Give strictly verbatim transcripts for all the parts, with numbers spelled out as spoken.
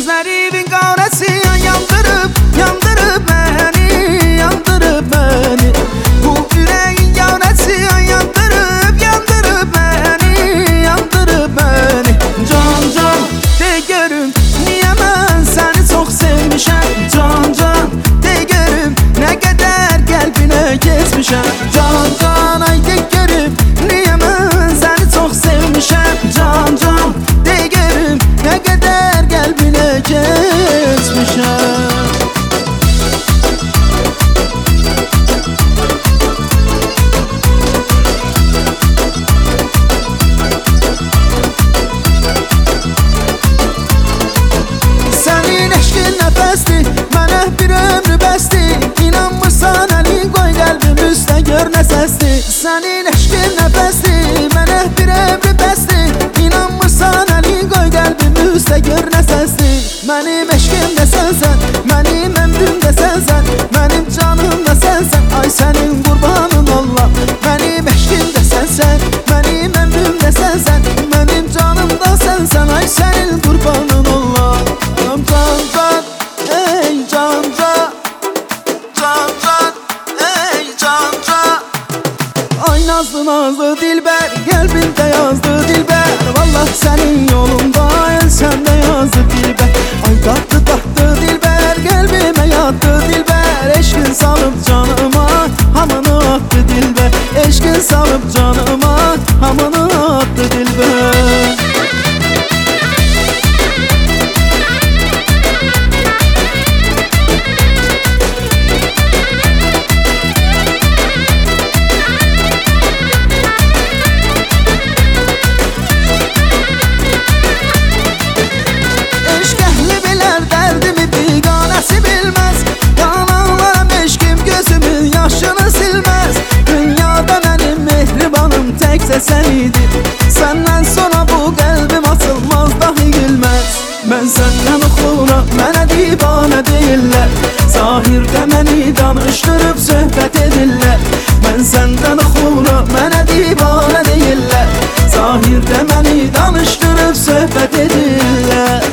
Gözlerimin qarası yandırıb, yandırıb məni, yandırıb məni. Bu ürəyin yarası yandırıb, yandırıb məni, yandırıb məni. Can can de görüm, niyə mən səni çox sevmişəm. Can can de görüm, nə qədər qəlbinə keçmişəm. Can can ay de görüm, niyə mən səni çox sevmişəm. Can can de görüm, nə qədər qəlbinə keçmişəm. Sənin eşqin nəfəsdir, mənə bir ömrü bəsdir. İnanmırsan əlin qoy qəlbim üstə gör nə səsdir. Sənin eşqin nəfəsdir, mənə bir ömrü bəsdir. İnanmırsan əlin qoy qəlbim üstə gör nə səsdir. Mənim eşqim də sənsən, mənim ömrüm də sənsən, mənim canım da sənsən. Ay sənin qurbanın ollam. Mənim eşqim də sənsən, mənim ömrüm də sənsən, mənim canım da sənsən. Ay sənin qurbanın ollam. Can can, ey can can, can can, ey can can. Ay nazlı nazlı dilber, qəlbimdə yazdı dilber. Vallah sənin yolunda ölsəm də yazdı dilber. Ay tatlı tatlı dilber, qəlbimə yatdı dilber. Eşqin salıb canıma, hamını attı dilber. Eşqin salıb canıma, hamını attı dilber. Sen idin, senden sonra bu kalbim atılmaz dahi gülmez. Ben senden oxuram, mənə divane deyirlər. Zahirdə məni danışdırıb söhbət edirlər. Ben senden oxuram, mənə divane deyirlər. Zahirdə məni danışdırıb söhbət edirlər.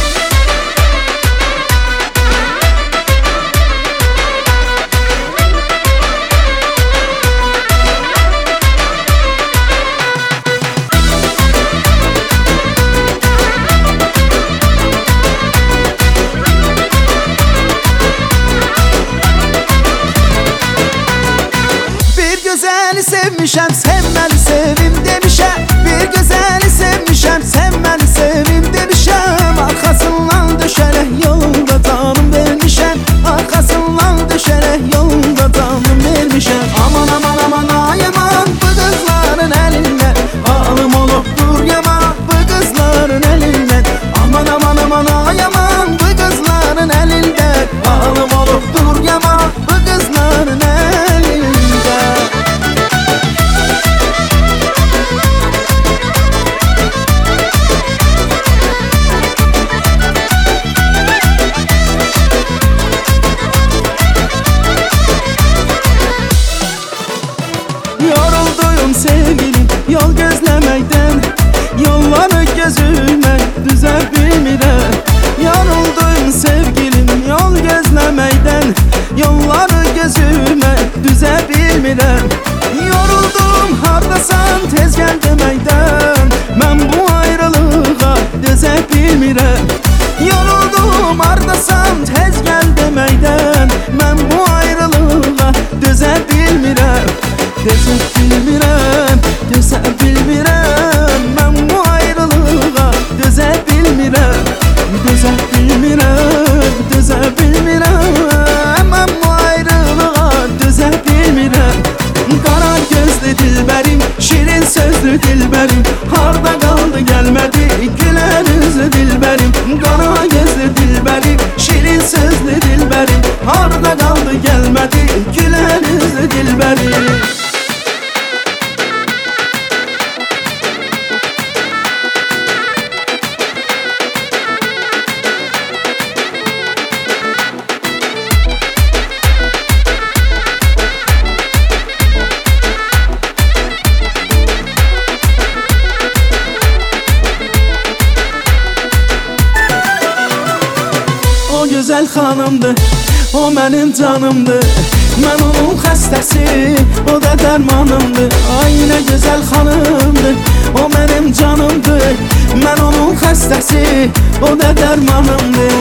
Gözəli sevmişəm, sevməni sevim demişəm. Bir gözəli sevmişəm, sevməni sevim demişəm. Arxasından düşərək yolunda canım vermişəm. Arxasından düşərək yolunda canım vermişəm. Aman aman aman ay aman, bu qızların əlindən halım olubdur yaman, bu qızların əlindən. Aman aman aman ay aman, bu qızların əlindən halım olubdur yaman, bu qızların əlindən. Yorulduyum sevgilim yol gözleməkdən, yolları gözümə düzə bilmirəm. Yorulduyum sevgilim yol gözleməkdən, yolları gözümə düzə bilmirəm. Yoruldum hardasan tez gəl deməkdən, mən bu ayrılığa dözə bilmirəm. Yoruldum hardasan tez gəl deməkdən, mən bu ayrılığa dözə bilmirəm. Dözə bilmirəm, dözə bilmirəm, mən bu ayrılığa dözə bilmirəm. Dözə bilmirəm, dözə bilmirəm, mən bu ayrılığa dözə bilmirəm. Qara gözlü dilbərim, şirin sözlü dilbərim, harda qaldı gəlmədi gülər üzlü dilbərim. Qara gözlü dilbərim, şirin sözlü dilbərim, harda qaldı gəlmədi gülər üzlü dilbərim. gözəl xanımdır, o mənim canımdır. Mən onun xəstəsi, o da dərmanımdır. Ay nə gözəl xanımdır, o mənim canımdır. Mən onun xəstəsi, o da dərmanımdır.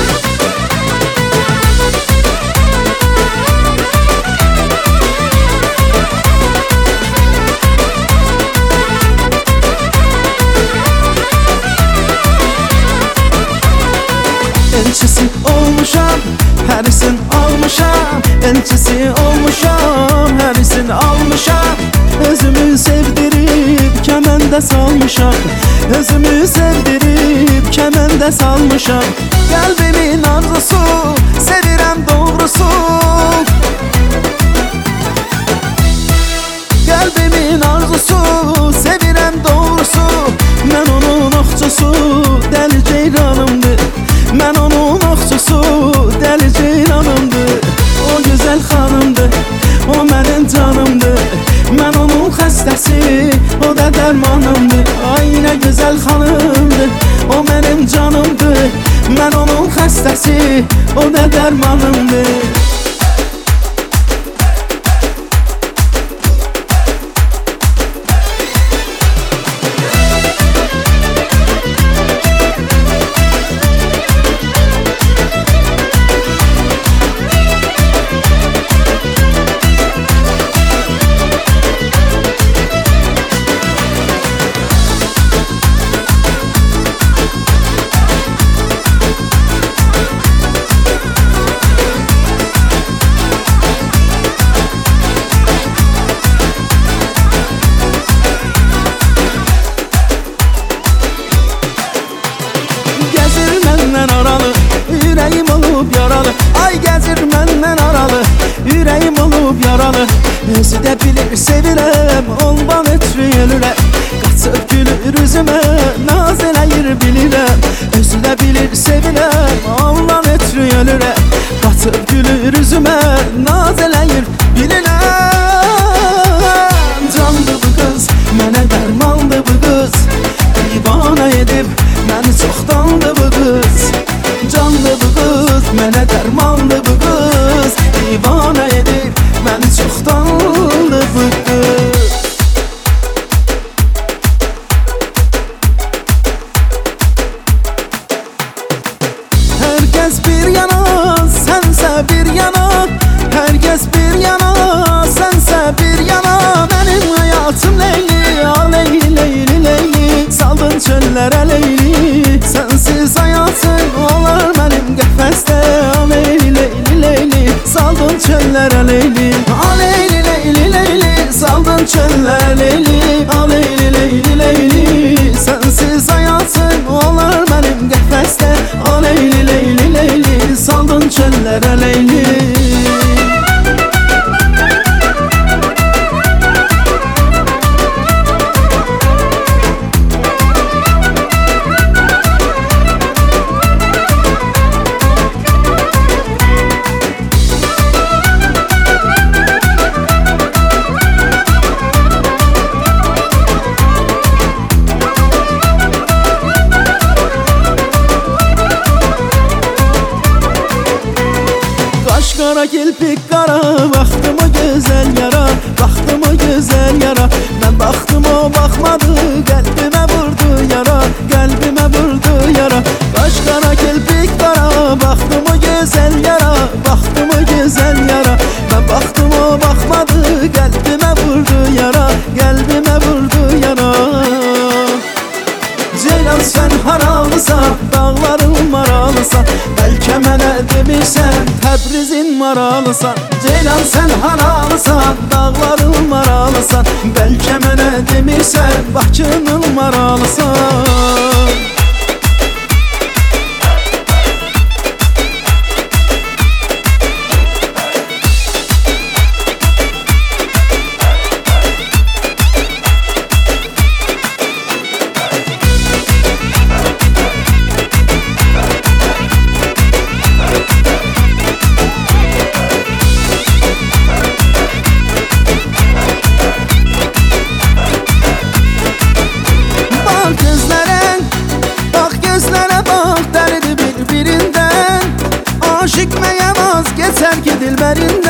Elçisi olmuşam, hərisin almışam. Elçisi olmuşam, hərisin almışam. Özümü sevdirib kəməndə salmışam. Özümü sevdirib kəməndə salmışam. Qəlbimin arzusu, sevirəm doğrusu. Qəlbimin arzusu, sevirəm doğrusu. Mən onun oxçusu, dəli ceyranımdır. Mən onun oxçusu, dəli ceyranımdır. O gözəl xanımdır, o mənim canımdır. Mən onun xəstəsi, o da dərmanımdır. Ay nə gözəl xanımdır, o mənim canımdır. Mən onun xəstəsi, o da dərmanımdır. Ürəyim olub yaralı, ay gəzir məndən aralı. Ürəyim olub yaralı, özü də bilir sevirəm, ondan ötürü ölürəm. Qaçıb gülür üzümə, naz eləyir bilirəm. Özü də bilir sevirəm, ondan ötürü ölürəm. Qaçıb gülür üzümə, naz eləyir bilirəm. Candı bu qız, mənə dərmandı bu qız. Divana edib, məni çoxdandı bu qız. Canlı bu qız, mənə dərmanlı bu qız. Divana edib, məni çoxdanlı bu qız. Hər kəs bir yana, sənsə bir yana. Hər kəs bir yana, sənsə bir yana. Mənim həyatım Leyli, a Leyli, Leyli, Leyli. Saldın çöllərə Leyli, sənsiz həyatım olar mənim qəfəsdə. A Leyli, Leyli, Leyli, saldın çöllərə Leyli. A Leyli, Leyli, Leyli, saldın çöllərə Leyli. A Leyli, Leyli, Leyli, sənsiz həyatım olar mənim qəfəsdə. A Leyli, Leyli, Leyli, saldın çöllərə Leyli. Qara kirpik qara, baxdım o gözəl yara. Baxdım o gözəl yara, mən baxdım o baxmadı. Qəlbimə vurdu yara, qəlbimə vurdu yara. Qaş qara kirpik qara, baxdım o gözəl yara. Baxdım o gözəl yara, mən baxdım o baxmadı. Qəlbimə vurdu yara, qəlbimə vurdu yara. Ceylan sən haralısan, dağların maralısan. Bəlkə mənə demişsən, Təbrizin maralısan. Ceylan sən haralısan, dağların maralısan. Bəlkə mənə demişsən, Bakının maralısan. sevgi dilberin